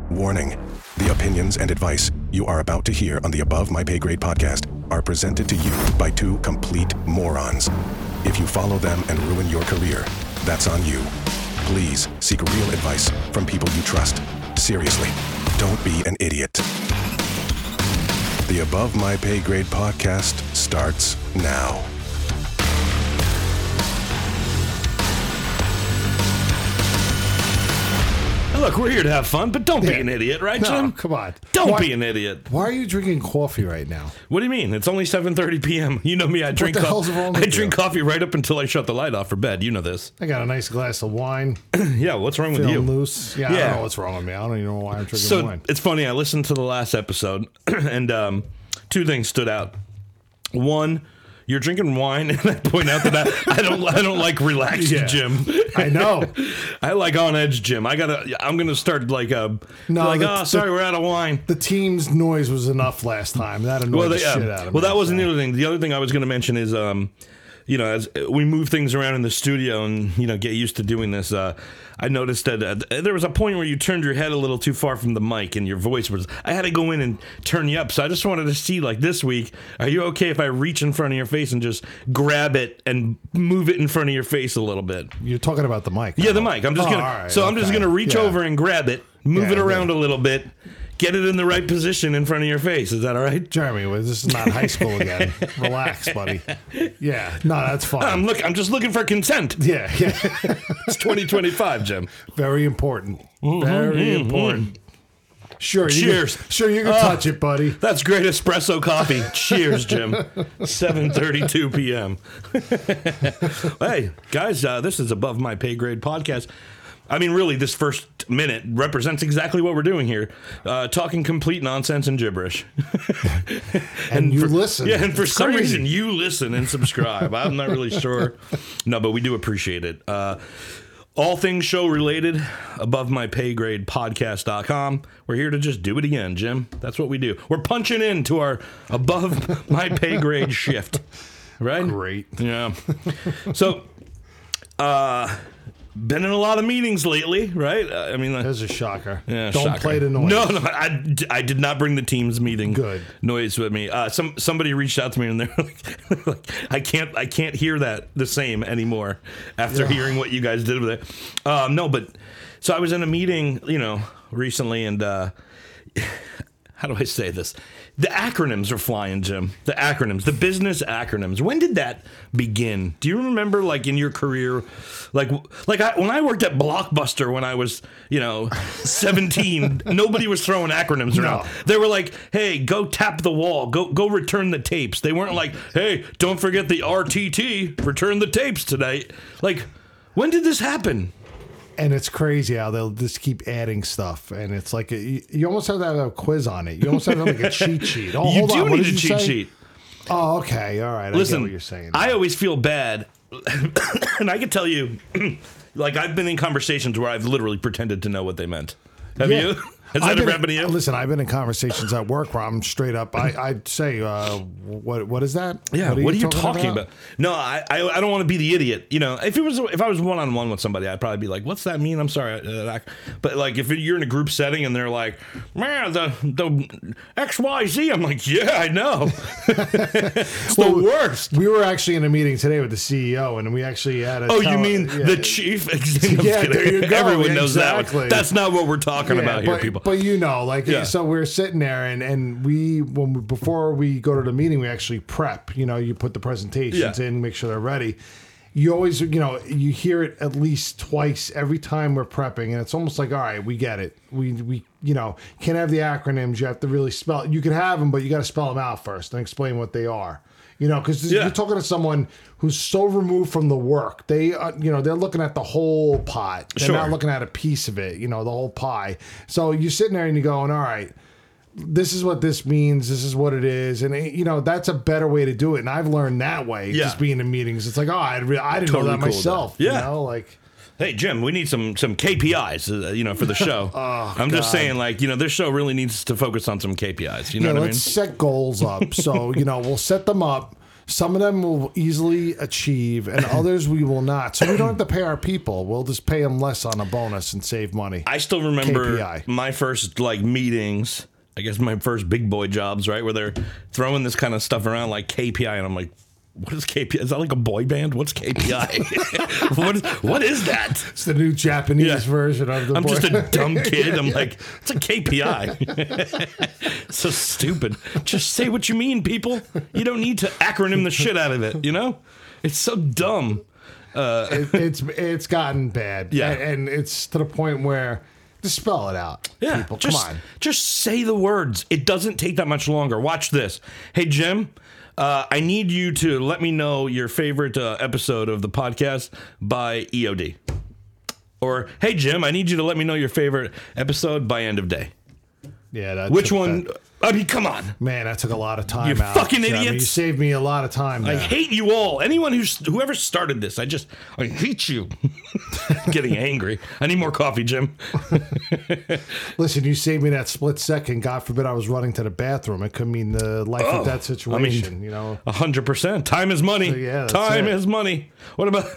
Warning: the opinions and advice you are about to hear on the Above My Pay Grade podcast are presented to you by two complete morons. If you follow them and ruin your career, that's on you. Please seek real advice from people you trust. Seriously, don't be an idiot. The Above My Pay Grade podcast starts now. Look, we're here to have fun, but don't be an idiot, right, Jim? No, come on. Don't be an idiot. Why are you drinking coffee right now? What do you mean? It's only 7:30 p.m. You know me. I drink the hell's wrong with I drink you? coffee right up until I shut the light off for bed. You know this. I got a nice glass of wine. Yeah, what's wrong with you? Feeling loose. Yeah, I don't know what's wrong with me. I don't even know why I'm drinking wine. It's funny. I listened to the last episode, and two things stood out. One, you're drinking wine, and I point out that I don't like relaxed Jim. I know. I like on edge Jim. I'm gonna start sorry, we're out of wine. The team's noise was enough last time. That annoyed the shit out of me. Well, that wasn't the other thing. The other thing I was gonna mention is as we move things around in the studio and, get used to doing this, I noticed that there was a point where you turned your head a little too far from the mic and your voice was, I had to go in and turn you up. So I just wanted to see, like this week, are you okay if I reach in front of your face and just grab it and move it in front of your face a little bit? You're talking about the mic. Yeah, the mic. I'm just going to reach over and grab it, move it around a little bit. Get it in the right position in front of your face. Is that all right? Jeremy, this is not high school again. Relax, buddy. Yeah. No, that's fine. I'm just looking for consent. Yeah. It's 2025, Jim. Very important. Very important. Sure. Cheers. You can touch it, buddy. That's great espresso coffee. Cheers, Jim. 7:32 p.m. Hey, guys, this is Above My Pay Grade podcast. I mean, really, this first minute represents exactly what we're doing here. Talking complete nonsense and gibberish. and you listen. Yeah, and for some reason, you listen and subscribe. I'm not really sure. No, but we do appreciate it. All things show related, Above My Pay Grade podcast.com. We're here to just do it again, Jim. That's what we do. We're punching into our Above My Pay Grade shift. Right? Great. Yeah. So, been in a lot of meetings lately, right? I mean, that's a shocker. Yeah, don't play the noise. No, I did not bring the Teams meeting Good. noise with me. Somebody reached out to me and they're like, I can't hear that the same anymore after hearing what you guys did with it. No, but so I was in a meeting, recently, and how do I say this? The acronyms are flying, Jim. The acronyms, the business acronyms. When did that begin? Do you remember, like, in your career, when I worked at Blockbuster when I was, 17, nobody was throwing acronyms around. No. They were like, hey, go tap the wall, go return the tapes. They weren't like, hey, don't forget the RTT, return the tapes tonight. Like, when did this happen? And it's crazy how they'll just keep adding stuff. And it's like, you almost have to have a quiz on it. You almost have to have like a cheat sheet. Oh, you do need a cheat sheet. Oh, okay. All right. Listen, I get what you're saying. I always feel bad. And I can tell you, like, I've been in conversations where I've literally pretended to know what they meant. Have you? Has that ever happened to you? Listen, I've been in conversations at work where I'm straight up. I'd say, what is that? Yeah, what are you talking about? No, I don't want to be the idiot. If I was one-on-one with somebody, I'd probably be like, what's that mean? I'm sorry. But like, if you're in a group setting and they're like, man, the XYZ, I'm like, yeah, I know. It's the worst. We were actually in a meeting today with the CEO, and we actually had a... Oh, you mean the chief? Yeah, there you go. Everyone knows that one. That's not what we're talking about here, people. But so we're sitting there and before we go to the meeting, we actually prep. You put the presentations in, make sure they're ready. You always, you hear it at least twice every time we're prepping, and it's almost like, all right, we get it. We can't have the acronyms. You have to really spell. You can have them, but you got to spell them out first and explain what they are. Because you're talking to someone who's so removed from the work. They, they're looking at the whole pot. They're not looking at a piece of it, the whole pie. So you're sitting there and you're going, all right, this is what this means. This is what it is. And, that's a better way to do it. And I've learned that way, just being in meetings. It's like, I didn't know that myself. Yeah. Hey, Jim, we need some KPIs, for the show. I'm just saying, this show really needs to focus on some KPIs. You know what I mean? Let's set goals up. So, we'll set them up Some of them will easily achieve, and others we will not. So we don't have to pay our people. We'll just pay them less on a bonus and save money. I still remember KPI. my first meetings. I guess my first big boy jobs, right, where they're throwing this kind of stuff around like KPI, and I'm like, what is KPI? Is that like a boy band? What's KPI? what is that? It's the new Japanese version of the. I'm just a dumb kid. I'm like, it's a KPI. So stupid. Just say what you mean, people. You don't need to acronym the shit out of it. You know, it's so dumb. It's gotten bad. Yeah, and it's to the point where. Just spell it out. Yeah, people. Come on. Just say the words. It doesn't take that much longer. Watch this. Hey, Jim, I need you to let me know your favorite episode of the podcast by EOD. Or, hey, Jim, I need you to let me know your favorite episode by End of Day. Yeah, which one? I mean, come on. Man, that took a lot of time You out. fucking I mean, idiots. you saved me a lot of time there. I hate you all. Anyone whoever started this, I hate you. Getting angry. I need more coffee, Jim. Listen, you saved me that split second. God forbid I was running to the bathroom. It could mean the life or death situation, you know. 100%. Time is money. So, yeah, time is money. What about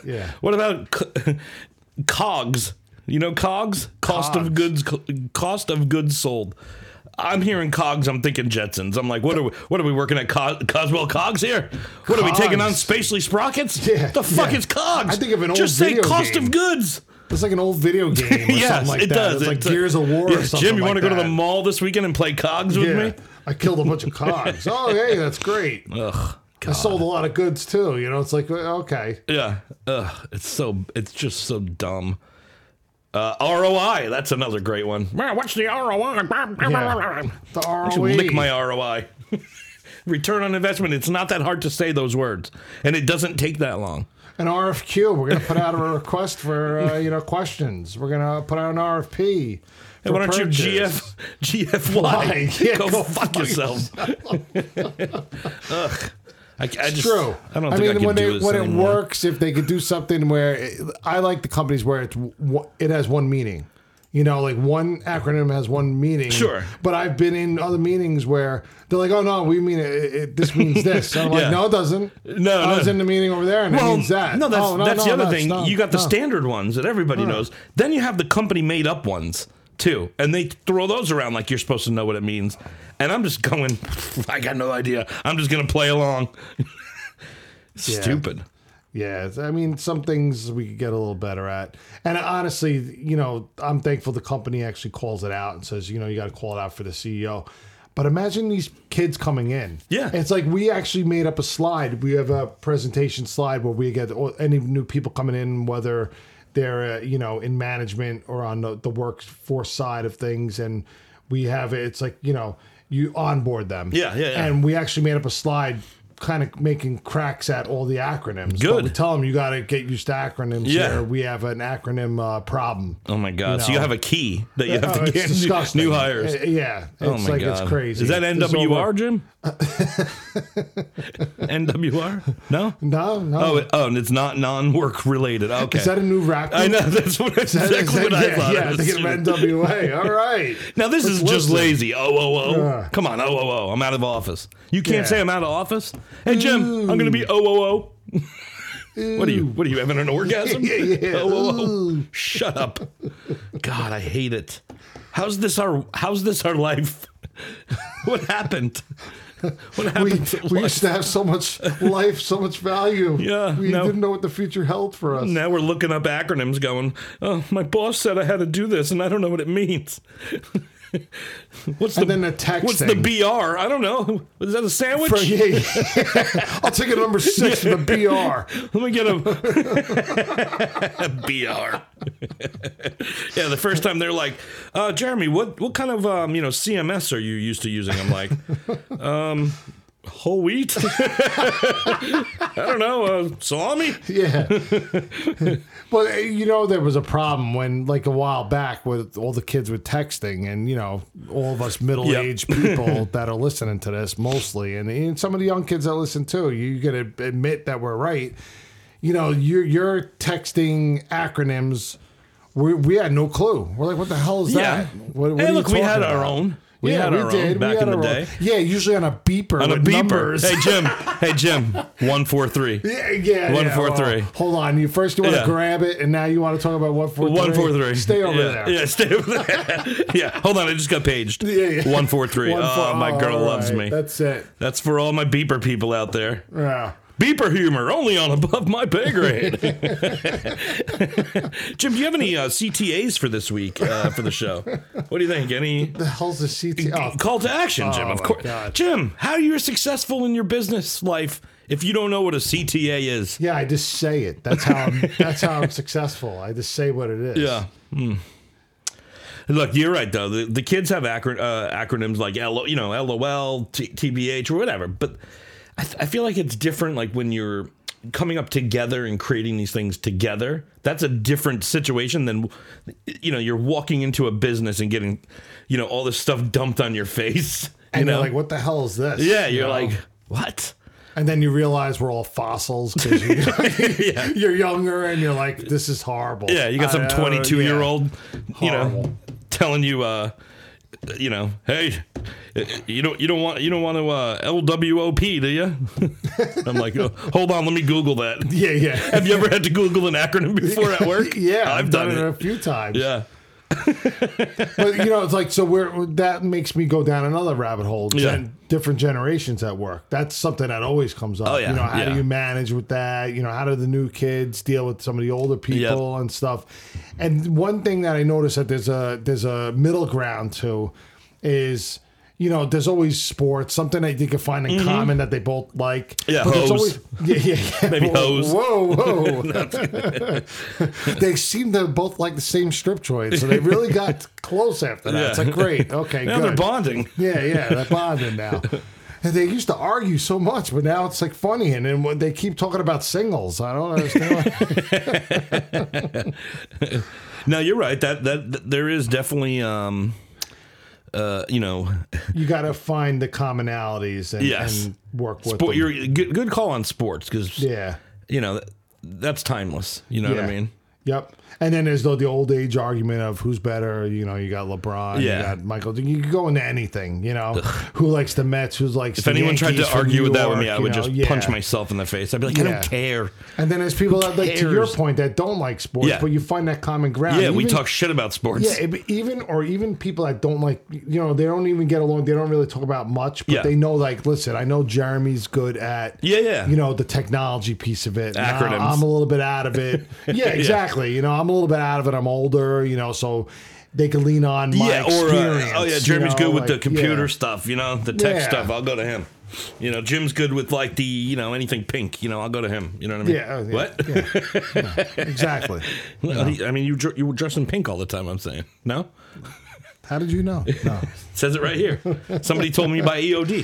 COGS? You know COGS? Cost of goods sold. I'm hearing COGS. I'm thinking Jetsons. I'm like, what are we working at Coswell COGS here? What are we taking on Spacely Sprockets? Yeah, the fuck is COGS? I think of an old Just say video cost game. of goods. It's like an old video game or Yes, something like it that. does. It's like Gears of War or something Jim, you like want to go to the that. mall this weekend and play COGS with me? I killed a bunch of cogs. Oh, hey, that's great. Ugh. God. I sold a lot of goods too. You know, it's like, okay. Yeah. It's just so dumb. ROI, that's another great one. What's the ROI? The ROE. I should lick my ROI. Return on investment. It's not that hard to say those words, and it doesn't take that long. An RFQ. We're going to put out a request for questions. We're going to put out an RFP. Hey, why don't you GFY? Yeah, go fuck yourself. Ugh. It's true. I don't think I can do this when anymore. it works, if they could do something where I like the companies where it has one meaning. You know, like one acronym has one meaning. Sure. But I've been in other meetings where they're like, "Oh no, we mean this means this." And I'm like, "No, it doesn't. No, I was in the meeting over there, and it means that." No, that's the other thing. No, you got the standard ones that everybody knows. Then you have the company made up ones too, and they throw those around like you're supposed to know what it means. And I'm just going, I got no idea. I'm just gonna play along. Stupid. Yeah, I mean, some things we could get a little better at. And honestly, you know, I'm thankful the company actually calls it out and says, you know, you got to call it out for the CEO. But imagine these kids coming in. Yeah. It's like we actually made up a slide. We have a presentation slide where we get any new people coming in, whether they're, in management or on the workforce side of things. And we have it. It's like, you onboard them. Yeah. And we actually made up a slide kind of making cracks at all the acronyms. Good. But we tell them you got to get used to acronyms. Yeah. Here. We have an acronym problem. Oh my God. So you have a key that you have to It's get disgusting. new hires. Yeah. It's Oh my like God. it's crazy. Is that It's NWR, over. Jim? NWR? No? No. Oh, and it's not non-work related. Okay. Is that a new rap group? I know. That's exactly what I thought. Yeah, thinking of NWA. All right. Now, this is just listen. lazy. Oh. Yeah. Come on. Oh. I'm out of office. You can't Yeah. say I'm out of office. Hey, Jim, I'm going to be oh. What are you having an orgasm? Yeah. Oh. Shut up. God, I hate it. How's this our life? What happened? What happened to We life? used to have so much life, so much value. Yeah, We no. didn't know what the future held for us. Now we're looking up acronyms going, oh, my boss said I had to do this and I don't know what it means. Then the texting. What's the BR? I don't know. Is that a sandwich? I'll take a number 6 for the BR. Let me get a BR. Yeah, the first time they're like, Jeremy, what kind of CMS are you used to using? I'm like, whole wheat? I don't know, salami? Yeah. But, there was a problem when, like, a while back with all the kids with texting and, all of us middle-aged people that are listening to this mostly, and some of the young kids that listen too, you got to admit that we're right. Your texting acronyms, we had no clue. We're like, what the hell is that? What Hey, are you look, we had talking our about? own. We had our own back in the day. Yeah, usually on a beeper. On a with beeper. Numbers. Hey Jim. 143. Yeah. 143. Hold on. You want to grab it, and now you want to talk about 143. 143. Stay over there. Yeah, stay over there. Yeah, hold on. I just got paged. Yeah. 143. Oh, my girl loves me. That's it. That's for all my beeper people out there. Yeah. Beeper humor, only on Above My Pay Grade. Jim, do you have any CTAs for this week for the show? What do you think? Any? The hell's the CTA? Call to action, Jim. Of course. God. Jim, how are you successful in your business life if you don't know what a CTA is? Yeah, I just say it. That's how I'm successful. I just say what it is. Yeah. Look, you're right though. The kids have acronyms like LOL, TBH, or whatever, but I feel like it's different, like when you're coming up together and creating these things together. That's a different situation than, you're walking into a business and getting, all this stuff dumped on your face. And you're like, what the hell is this? Yeah, you're like, what? And then you realize we're all fossils because you're younger and you're like, this is horrible. Yeah, you got some 22-year-old, telling you, hey, you don't want to LWOP, do you? I'm like, hold on, let me Google that. Yeah. Have you ever had to Google an acronym before at work? Yeah, I've done it a few times. Yeah. But it's like, so that makes me go down another rabbit hole. Different generations at work. That's something that always comes up. Oh, yeah. How do you manage with that? How do the new kids deal with some of the older people and stuff? And one thing that I noticed that there's a middle ground to is, there's always sports, something that you can find in common that they both like. Yeah, but hose. Always, yeah. Maybe hose. Whoa. They seem to both like the same strip joint, so they really got close after that. Yeah. It's like, great, okay, now good. They're bonding. Yeah, they're bonding now. And they used to argue so much, but now it's like funny. And then when they keep talking about singles, I don't understand. No, you're right. That there is definitely, you got to find the commonalities and work with them. You're good call on sports because that's timeless. You know what I mean? Yep. And then there's the old age argument of who's better. You got LeBron, you got Michael. You can go into anything, who likes the Mets, who likes the anyone Yankees tried to argue with that with me, I would just punch myself in the face. I'd be like, I don't care. And then there's people that, like, to your point, that don't like sports, but you find that common ground. Yeah, we talk shit about sports. Yeah, even people that don't like, they don't even get along. They don't really talk about much, but they know, like, listen, I know Jeremy's good at, the technology piece of it. Acronyms. I'm a little bit out of it. Yeah, exactly. I'm a little bit out of it. I'm older, so they can lean on my experience. Jeremy's good with the computer stuff, the tech stuff. I'll go to him. Jim's good with like the, anything pink. I'll go to him. You know what I mean? Yeah. What? Yeah, exactly. I mean, you were dressed in pink all the time. I'm saying no. How did you know? No. It says it right here. Somebody told me by EOD.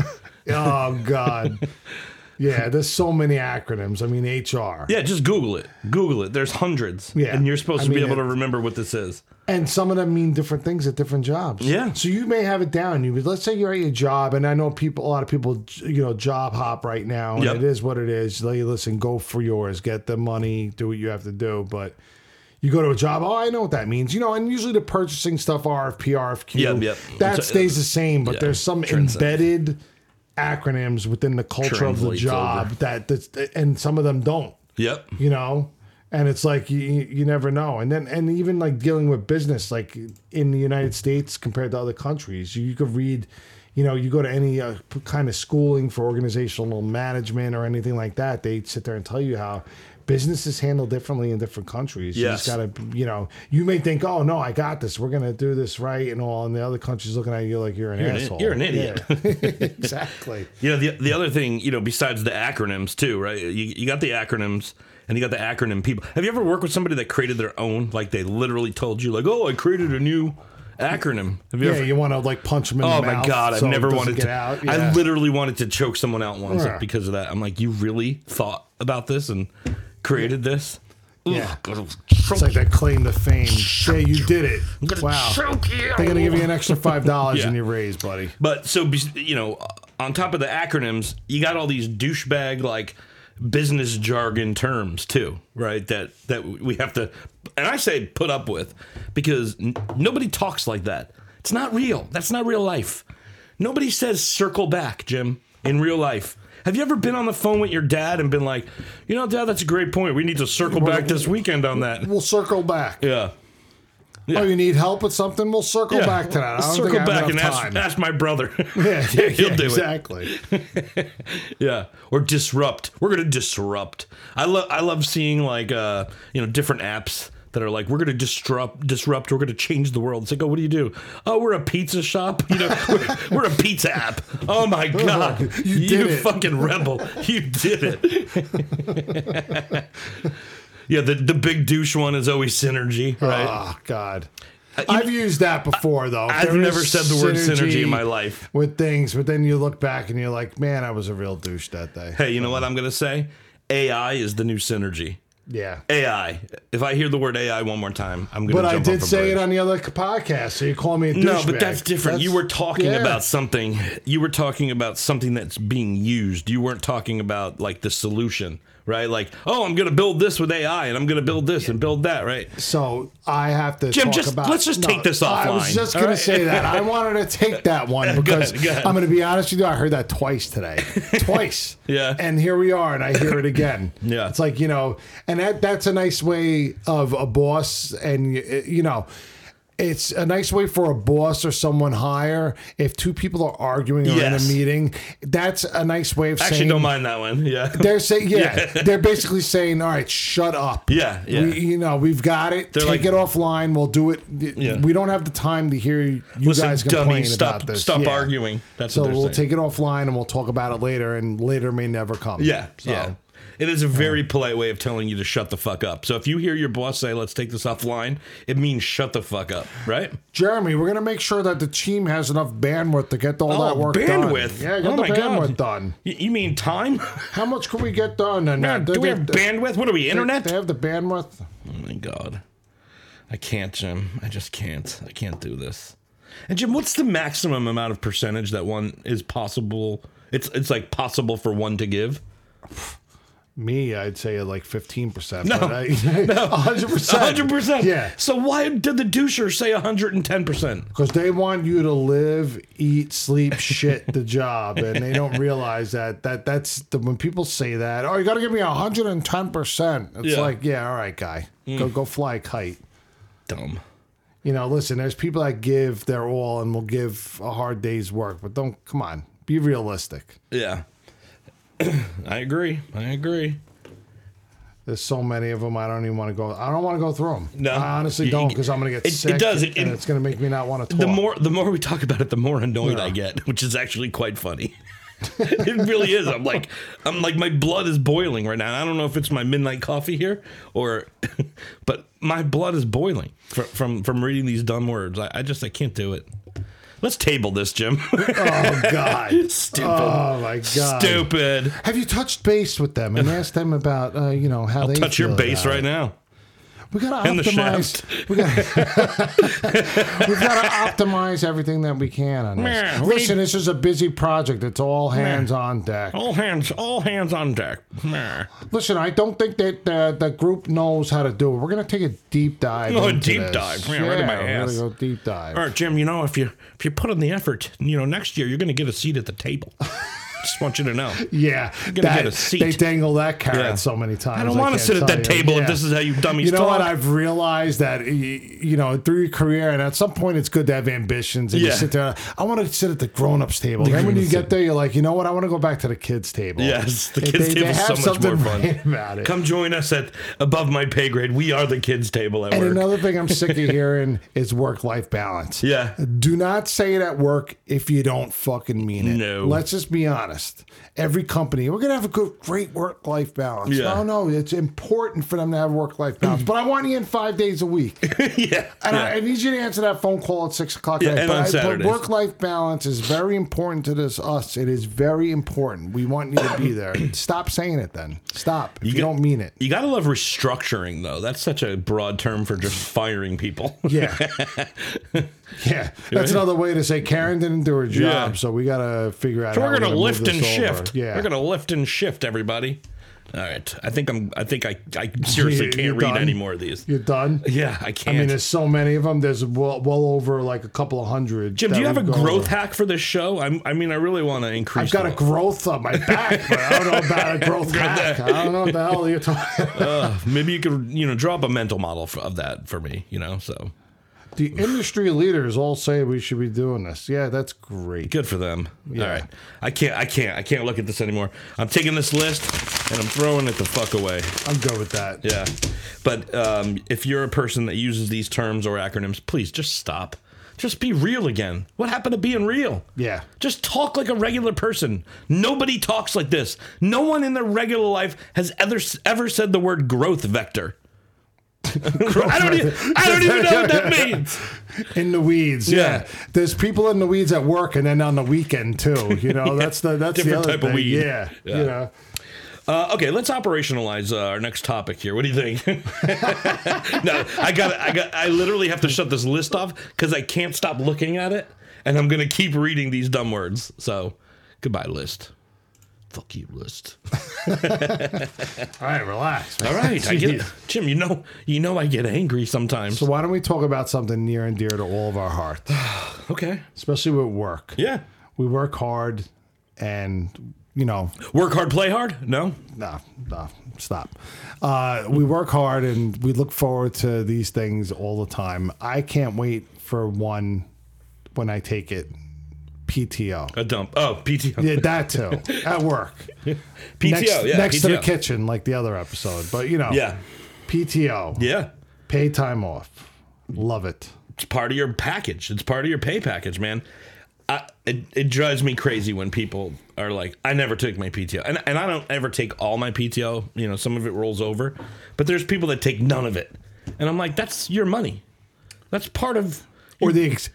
Oh God. Yeah, there's so many acronyms. I mean, HR. Yeah, just Google it. There's hundreds. Yeah. And you're supposed to be able to remember what this is. And some of them mean different things at different jobs. Yeah. So you may have it down. Let's say you're at your job, and I know a lot of people, job hop right now, and it is what it is. Listen, go for yours, get the money, do what you have to do, but you go to a job, I know what that means. And usually the purchasing stuff, RFP, RFQ, that stays the same, but there's some embedded acronyms within the culture of the job and some of them don't. Yep. And it's like you never know. And even like dealing with business, like in the United States compared to other countries, you could read, you go to any kind of schooling for organizational management or anything like that, they sit there and tell you how business is handled differently in different countries. Yes. You just gotta, you may think, oh no, I got this. We're gonna do this right and all, and the other countries looking at you like you're an asshole. You're an idiot. Yeah. Exactly. The other thing, besides the acronyms too, right? You got the acronyms and you got the acronym people. Have you ever worked with somebody that created their own? Like they literally told you, like, oh, I created a new acronym. Have you ever? You want to like punch them in the mouth. Oh my God, I've never wanted to. Out. Yeah. I literally wanted to choke someone out once because of that. I'm like, you really thought about this and created this? Yeah. It's like that claim to fame. Yeah, you did it. Wow. They're going to give you an extra $5 in your raise, buddy. But so, on top of the acronyms, you got all these douchebag, like, business jargon terms, too, right? That we have to, and I say put up with, because nobody talks like that. It's not real. That's not real life. Nobody says circle back, Jim, in real life. Have you ever been on the phone with your dad and been like, you know, Dad, that's a great point. We need to circle back this weekend on that. We'll circle back. Yeah. Oh, you need help with something? We'll circle back to that. I don't circle think I have back and enough time. ask my brother. Yeah, He'll do exactly. it. Yeah. Or disrupt. We're going to disrupt. I love seeing like, different apps that are like, we're going to disrupt. We're going to change the world. It's like, oh, what do you do? Oh, we're a pizza shop. You know, we're a pizza app. Oh my God. You fucking rebel. You did it. Yeah, the big douche one is always synergy, right? Oh, God. I've used that before, though. I've never said the word synergy in my life. With things, but then you look back and you're like, man, I was a real douche that day. Hey, you know what I'm going to say? AI is the new synergy. Yeah. AI. If I hear the word AI one more time, I'm going to jump off a bridge. But I did say it on the other podcast, so you call me a douchebag. No, but that's different. You were talking about something. You were talking about something that's being used. You weren't talking about, like, the solution. Right? Like, oh, I'm going to build this with AI, and I'm going to build this and build that, right? So I have to Jim, talk about... let's just take this offline. I was just going to say that. I wanted to take that one because go ahead. I'm going to be honest with you. I heard that twice today. Twice. Yeah. And here we are, and I hear it again. Yeah. It's like, and that's a nice way of a boss, and, it's a nice way for a boss or someone higher. If two people are arguing or in a meeting, that's a nice way of saying... Actually, don't mind that one. Yeah. They're saying, they're basically saying, all right, shut up. Yeah. We've got it. Take it offline. We'll do it. Yeah. We don't have the time to hear you guys complain about this. Stop arguing. That's so what they're we'll saying. take it offline and we'll talk about it later, and later may never come. Yeah. So. Yeah. It is a very polite way of telling you to shut the fuck up. So if you hear your boss say, let's take this offline, it means shut the fuck up, right? Jeremy, we're going to make sure that the team has enough bandwidth to get all that work done. Bandwidth? Yeah, get the bandwidth done. You mean time? How much can we get done? And do we have bandwidth? What are we, internet? They have the bandwidth. Oh, my God. I can't, Jim. I just can't. I can't do this. And, Jim, what's the maximum amount of percentage that one is possible? It's like possible for one to give? Me, I'd say like 15%. No, 100%. 100%. Yeah. So why did the doucher say 110%? Because they want you to live, eat, sleep, shit the job, and they don't realize that's when people say that. Oh, you got to give me 110%. It's like, yeah, all right, guy, go fly a kite. Dumb. Listen, there's people that give their all and will give a hard day's work, but come on, be realistic. Yeah. I agree. There's so many of them. I don't even want to go. I don't want to go through them. No, I honestly don't, because I'm going to get sick. It does. And it's going to make me not want to talk. The more we talk about it, the more annoyed I get, which is actually quite funny. It really is. I'm like, my blood is boiling right now. I don't know if it's my midnight coffee here but my blood is boiling from reading these dumb words. I can't do it. Let's table this, Jim. Oh, God. Stupid. Oh, my God. Stupid. Have you touched base with them and asked them about, how I'll they touch feel your base right now. We got to optimize. We've got to optimize everything that we can on this. Listen, this is a busy project. It's all hands on deck. All hands on deck. Listen, I don't think that the group knows how to do it. We're going to take a deep dive. A deep dive. Yeah, right in my ass. We're going to go deep dive. All right, Jim. If you put in the effort, next year you're going to get a seat at the table. Just want you to know. Yeah. You're going to get a seat. They dangle that carrot so many times. I don't want to sit at that table if this is how you dummies talk. You know what? I've realized that, through your career, and at some point it's good to have ambitions. And you sit there, I want to sit at the grown-ups table. Then when you get there, you're like, you know what? I want to go back to the kids' table. Yes, the kids' table is so much more fun. About it. Come join us at Above My Pay Grade. We are the kids' table at work. And another thing I'm sick of hearing is work-life balance. Yeah. Do not say it at work if you don't fucking mean it. No. Let's just be honest. Every company, we're going to have a great work-life balance. Yeah. No, it's important for them to have work-life balance. But I want you in 5 days a week. Yeah. And I need you to answer that phone call at 6 o'clock. Yeah, and on Saturdays. But work-life balance is very important to us. It is very important. We want you to be there. Stop saying it then. Stop. If you don't mean it. You got to love restructuring, though. That's such a broad term for just firing people. Yeah. Yeah. That's another way to say Karen didn't do her job, so we got to figure out how we're going to lift and shift. Yeah. We're going to lift and shift, everybody. All right. I think I seriously can't read any more of these. You're done? Yeah, I can't. I mean, there's so many of them. There's well over like a couple of hundred. Jim, do you have a growth hack for this show? I mean, I really want to increase. I've got a growth on my back, but I don't know about a growth hack. I don't know what the hell you're talking about. Maybe you could, draw up a mental model of that for me, so. The industry leaders all say we should be doing this. Yeah, that's great. Good for them. Yeah. All right. I can't look at this anymore. I'm taking this list and I'm throwing it the fuck away. I'm good with that. Yeah. But if you're a person that uses these terms or acronyms, please just stop. Just be real again. What happened to being real? Yeah. Just talk like a regular person. Nobody talks like this. No one in their regular life has ever said the word growth vector. I don't even know what that means. In the weeds, yeah. There's people in the weeds at work and then on the weekend too. That's different the other type thing. of weed. Yeah. Okay, let's operationalize our next topic here. What do you think? No, I literally have to shut this list off because I can't stop looking at it, and I'm gonna keep reading these dumb words. So, goodbye, list. Fuck you, list. All right, relax. Man. All right, I get it. Jim. You know, I get angry sometimes. So why don't we talk about something near and dear to all of our hearts? Okay, especially with work. Yeah, we work hard, and work hard, play hard. No, stop. We work hard, and we look forward to these things all the time. I can't wait for when I take it. PTO. A dump. Oh, PTO. Yeah, that too. At work. PTO, next PTO. to the kitchen, like the other episode. But, yeah. PTO. Yeah. Paid time off. Love it. It's part of your package. It's part of your pay package, man. It drives me crazy when people are like, I never took my PTO. And I don't ever take all my PTO. Some of it rolls over. But there's people that take none of it. And I'm like, that's your money. That's part of... Or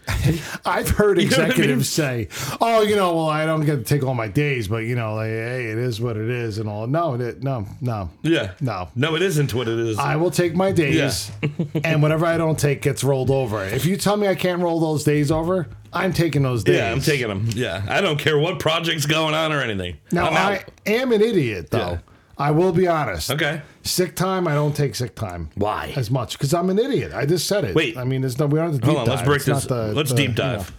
I've heard executives say, "Oh, I don't get to take all my days, but hey, it is what it is," and all. No, yeah, no, it isn't what it is. I will take my days, and whatever I don't take gets rolled over. If you tell me I can't roll those days over, I'm taking those days. Yeah, I'm taking them. Yeah, I don't care what project's going on or anything. Now I am an idiot, though. Yeah. I will be honest. Okay. Sick time, I don't take sick time. Why? As much because I'm an idiot. I just said it. Wait. I mean, we don't have to deep dive. Hold on. Let's break this. Let's deep dive.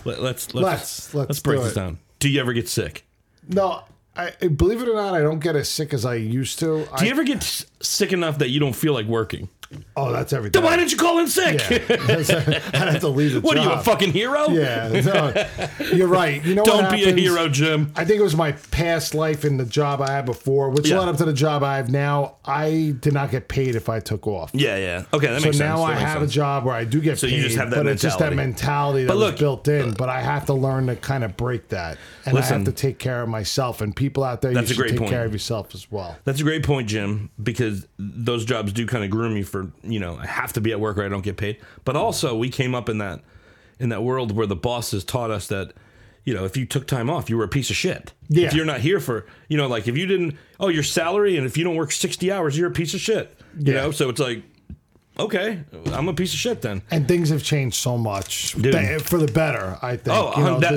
Let's break this down. Do you ever get sick? No. I believe it or not, I don't get as sick as I used to. Do you ever get sick enough that you don't feel like working? Oh, that's everything. Then why didn't you call in sick? Yeah. I'd have to leave the What job. Are you, a fucking hero? Yeah. No, you're right. Don't be a hero, Jim. I think it was my past life in the job I had before, which led up to the job I have now. I did not get paid if I took off. Yeah. Okay, that makes sense. So now I have a job where I do get paid, you just have that mentality. It's just that mentality that was built in. But I have to learn to kind of break that. And I have to take care of myself. And people out there, you should take care of yourself as well. That's a great point, Jim, because those jobs do kind of groom you for, I have to be at work or I don't get paid. But also, we came up in that world where the bosses taught us that, if you took time off, you were a piece of shit. Yeah. If you're not here for, like if you didn't, your salary, and if you don't work 60 hours, you're a piece of shit. So it's like, okay, I'm a piece of shit then. And things have changed so much for the better, I think. Oh,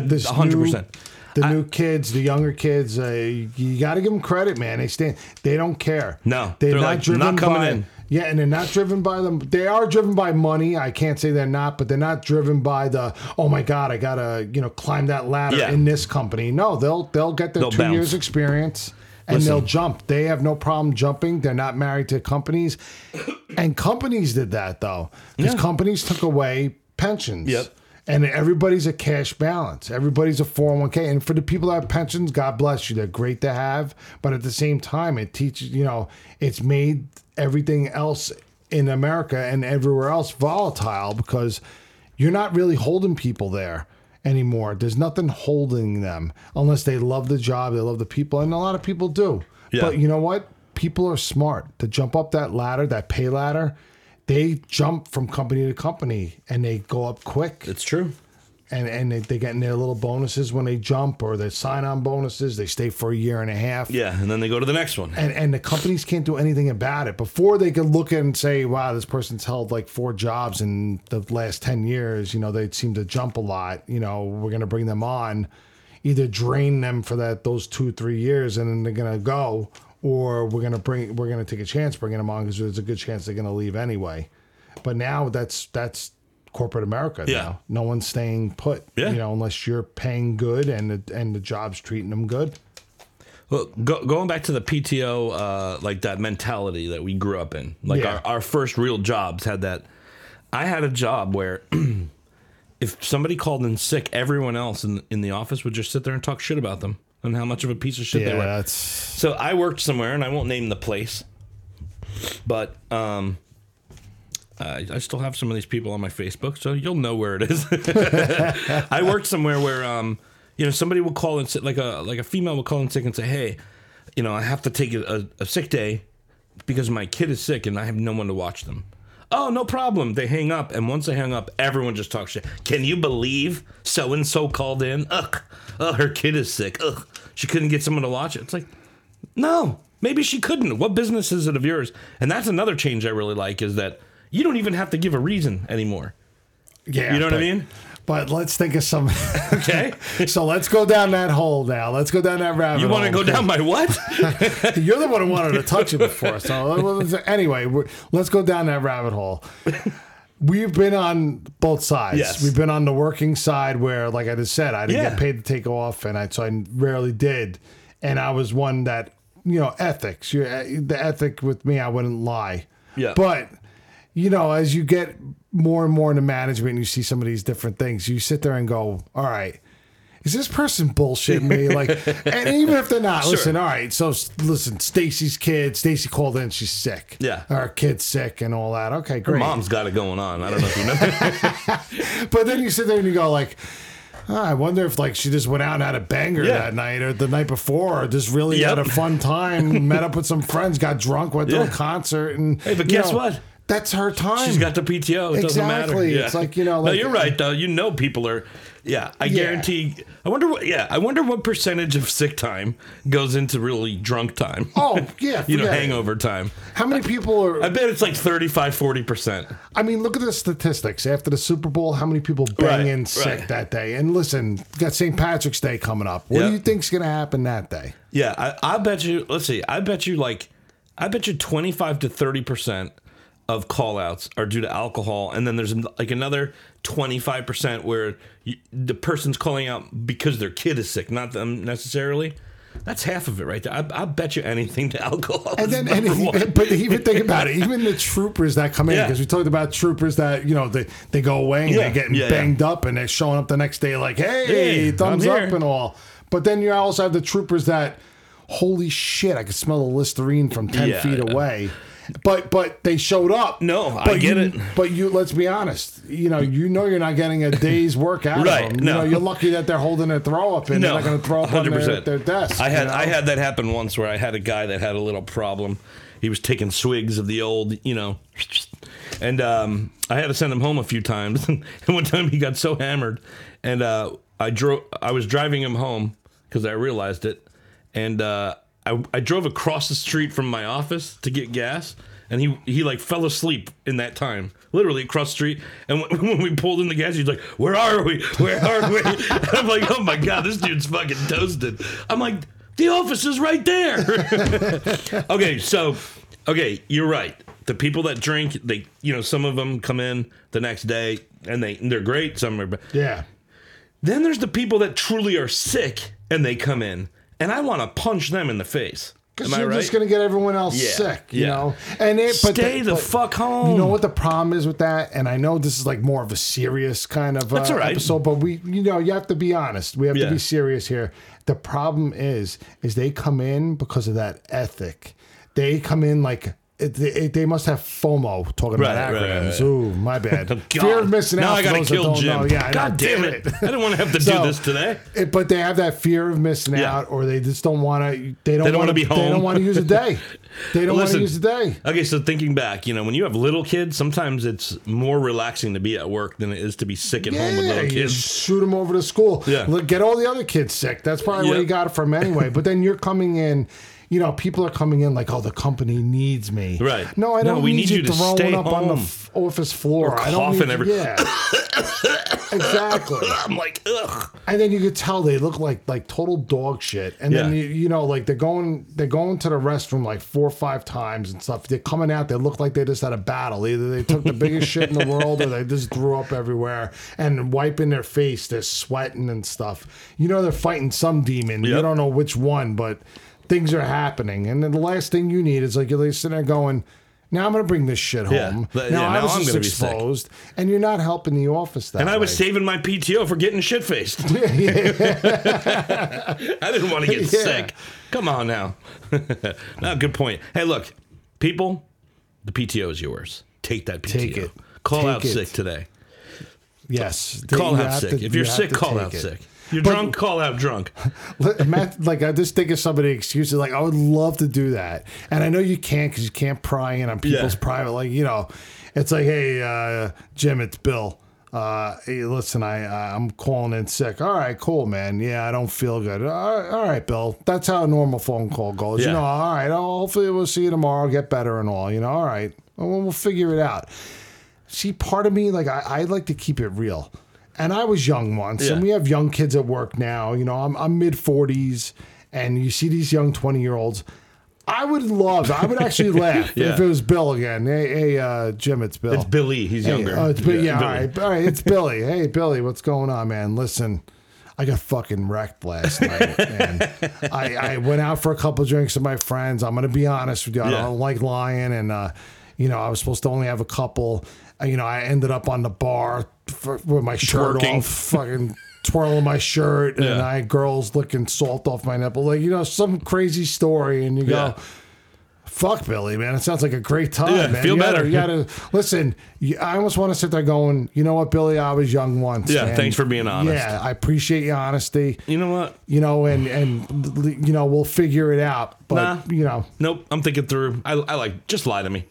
100%. The new kids, the younger kids, you got to give them credit, man. They don't care. No, they're not driven not coming in. Yeah, and they're not driven by them. They are driven by money. I can't say they're not, but they're not driven by the, oh my God, I gotta climb that ladder in this company. No, they'll get their 2 years experience and they'll jump. They have no problem jumping. They're not married to companies, and companies did that though, because companies took away pensions. Yep. And everybody's a cash balance. Everybody's a 401k. And for the people that have pensions, God bless you. They're great to have. But at the same time, it teaches, it's made everything else in America and everywhere else volatile because you're not really holding people there anymore. There's nothing holding them unless they love the job, they love the people. And a lot of people do. Yeah. But you know what? People are smart to jump up that ladder, that pay ladder. They jump from company to company and they go up quick. It's true. And they get in their little bonuses when they jump or their sign-on bonuses. They stay for a year and a half. Yeah, and then they go to the next one. And the companies can't do anything about it. Before they could look and say, wow, this person's held like 4 jobs in the last 10 years. They seem to jump a lot. We're going to bring them on, either drain them for those 2-3 years and then they're going to go, or we're gonna take a chance bringing them on because there's a good chance they're gonna leave anyway. But now that's corporate America. Yeah. Now no one's staying put. Yeah. Unless you're paying good and the job's treating them good. Well, going back to the PTO, like that mentality that we grew up in, like our first real jobs had that. I had a job where if somebody called in sick, everyone else in the office would just sit there and talk shit about them and how much of a piece of shit they were. So I worked somewhere, and I won't name the place, but I still have some of these people on my Facebook, so you'll know where it is. I worked somewhere where somebody would call in sick, like a female would call in sick and say, hey, I have to take a sick day because my kid is sick and I have no one to watch them. Oh, no problem. They hang up, and once they hang up, everyone just talks shit. Can you believe so-and-so called in? Ugh. Oh, her kid is sick. Ugh. She couldn't get someone to watch it. It's like, no, maybe she couldn't. What business is it of yours? And that's another change I really like is that you don't even have to give a reason anymore. Yeah. You know what I mean? But let's think of some. Okay. So let's go down that hole now. Let's go down that rabbit hole. You want to go down my what? You're the one who wanted to touch it before. So anyway, let's go down that rabbit hole. We've been on both sides. Yes. We've been on the working side where, like I just said, I didn't get paid to take off, and so I rarely did. And I was one that, ethics. The ethic with me, I wouldn't lie. Yeah. But, as you get more and more into management and you see some of these different things, you sit there and go, all right, is this person bullshitting me? And even if they're not, listen, all right, so listen, Stacy called in, she's sick. Yeah. Her kid's sick and all that. Okay, great. Her mom's got it going on. I don't know if you know. But then you sit there and you go like, I wonder if she just went out and had a banger that night or the night before, or just really had a fun time, met up with some friends, got drunk, went to a concert. And hey, but guess what? That's her time. She's got the PTO. It doesn't matter. Yeah. It's like, no, you're right, though. People are. Yeah, I guarantee. I wonder what percentage of sick time goes into really drunk time. Oh, yeah. Hangover time. How many people are. I bet it's like 35-40%. I mean, look at the statistics. After the Super Bowl, how many people bang in sick that day? And listen, got St. Patrick's Day coming up. What do you think's going to happen that day? Yeah, I bet you. Let's see. I bet you 25 to 30% of call-outs are due to alcohol, and then there's another 25% where the person's calling out because their kid is sick, not them necessarily. That's half of it right there. I bet you anything to alcohol. But even think about it. Even the troopers that come in, because we talked about troopers that they go away and they're getting banged up, and they're showing up the next day like, hey, thumbs up and all. But then you also have the troopers that, holy shit, I could smell the Listerine from 10 feet away. But they showed up. No, I get it. But let's be honest. You're not getting a day's work out of them. No. You're lucky that they're holding their throw up and they're not going to throw up 100%. On their desk. I had that happen once where I had a guy that had a little problem. He was taking swigs of the old, and I had to send him home a few times. And one time he got so hammered, and I was driving him home because I realized it, and I drove across the street from my office to get gas, and he fell asleep in that time, literally across the street. And when we pulled in the gas, he's like, "Where are we? Where are we?" And I'm like, "Oh my god, this dude's fucking toasted." I'm like, "The office is right there." Okay, you're right. The people that drink, some of them come in the next day and they're great. Some are yeah. Then there's the people that truly are sick and they come in. And I want to punch them in the face. Because you're just going to get everyone else sick, you know? And Stay the fuck home. You know what the problem is with that? And I know this is more of a serious kind of That's all right. episode, but you have to be honest. We have to be serious here. The problem is they come in because of that ethic. They come in they must have FOMO talking about acronyms. Right. Ooh, my bad. Fear of missing out. Now I got to kill Jim. Yeah, God damn it. I didn't want to have to do this today. But they have that fear of missing out, or they just don't want to. They don't want to be home. They don't want to use a day. They don't want to use a day. Okay, so thinking back, when you have little kids, sometimes it's more relaxing to be at work than it is to be sick at home with little kids. You shoot them over to school. Yeah. Get all the other kids sick. That's probably where you got it from anyway. But then you're coming in. you know, people are coming in like, oh, the company needs me. Right. No, I don't we need you to throwing stay up on the home. office floor. Or I don't coughing need Yeah. Exactly. I'm like, ugh. And then you could tell they look like total dog shit. And then you know, like they're going to the restroom like 4 or 5 times and stuff. They're coming out, they look like they just had a battle. Either they took the biggest shit in the world or they just threw up everywhere and wiping their face, they're sweating and stuff. You know they're fighting some demon. Yep. You don't know which one, but things are happening. And then the last thing you need is like you're sitting there going, now I'm going to bring this shit home. Now I was just exposed, and you're not helping the office that way. And I was saving my PTO for getting shit-faced. I didn't want to get sick. Come on now. No, good point. Hey, look, people, the PTO is yours. Take that PTO. Take it. Call out sick today. Yes. Call out sick. If you're sick, call out sick. You're drunk, call out drunk. Matt, like I just think of somebody excuses. Like I would love to do that, and I know you can't because you can't pry in on people's private. Like you know, it's like, hey, Jim, it's Bill. Hey, listen, I'm calling in sick. All right, cool, man. Yeah, I don't feel good. All right, Bill. That's how a normal phone call goes. Yeah. You know, all right. Hopefully, we'll see you tomorrow. Get better and all. You know, all right. We'll figure it out. See, part of me, like I like to keep it real. And I was young once, and we have young kids at work now. You know, I'm mid-40s, and you see these young 20-year-olds. I would actually laugh if it was Bill again. Hey, Jim, it's Bill. It's Billy. He's younger. Oh, it's Billy. Billy. All right, it's Billy. Hey, Billy, what's going on, man? Listen, I got fucking wrecked last night, man. I went out for a couple of drinks with my friends. I'm going to be honest with you. I don't like lying, and, you know, I was supposed to only have a couple. You know, I ended up on the bar with my shirt off, fucking twirling my shirt, and I had girls licking salt off my nipple. Like, you know, some crazy story, and you go, fuck, Billy, man. It sounds like a great time, man. Feel better. You gotta listen. I almost want to sit there going, you know what, Billy? I was young once. Yeah, and thanks for being honest. Yeah, I appreciate your honesty. You know what? You know, and you know, we'll figure it out. But you know, nope. I'm thinking through. I like just lie to me.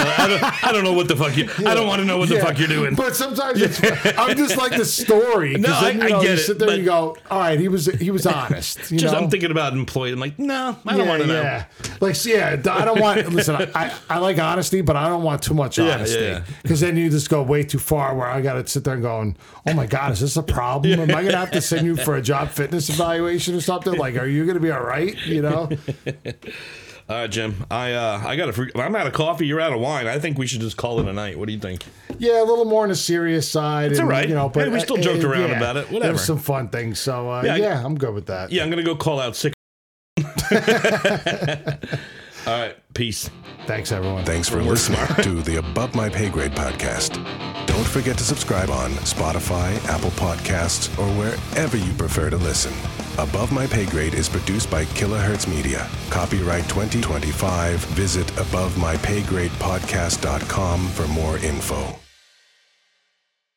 I don't know what the fuck you. I don't want to know what the fuck you're doing. But sometimes I'm just like the story. No, then, I get you it. sit there and you go, all right, he was honest. You know? I'm thinking about employee. I'm like, no, I don't want to know. Yeah, like I don't want. Listen, I like honesty, but I don't want too much honesty because then you just go way too far where I got to sit there and going, oh my god, is this a problem? Am I gonna have to send you for a job fitness evaluation or something? Like, are you gonna be all right? You know. All right, Jim. I got to. I'm out of coffee. You're out of wine. I think we should just call it a night. What do you think? Yeah, a little more on the serious side. It's all right. You know, but we still joked around about it. Whatever. There was some fun things. So I'm good with that. Yeah, I'm gonna go call out sick. All right. Peace. Thanks, everyone. Thanks for listening to the Above My Pay Grade podcast. Don't forget to subscribe on Spotify, Apple Podcasts, or wherever you prefer to listen. Above My Pay Grade is produced by Kilohertz Media. Copyright 2025. Visit abovemypaygradepodcast.com for more info.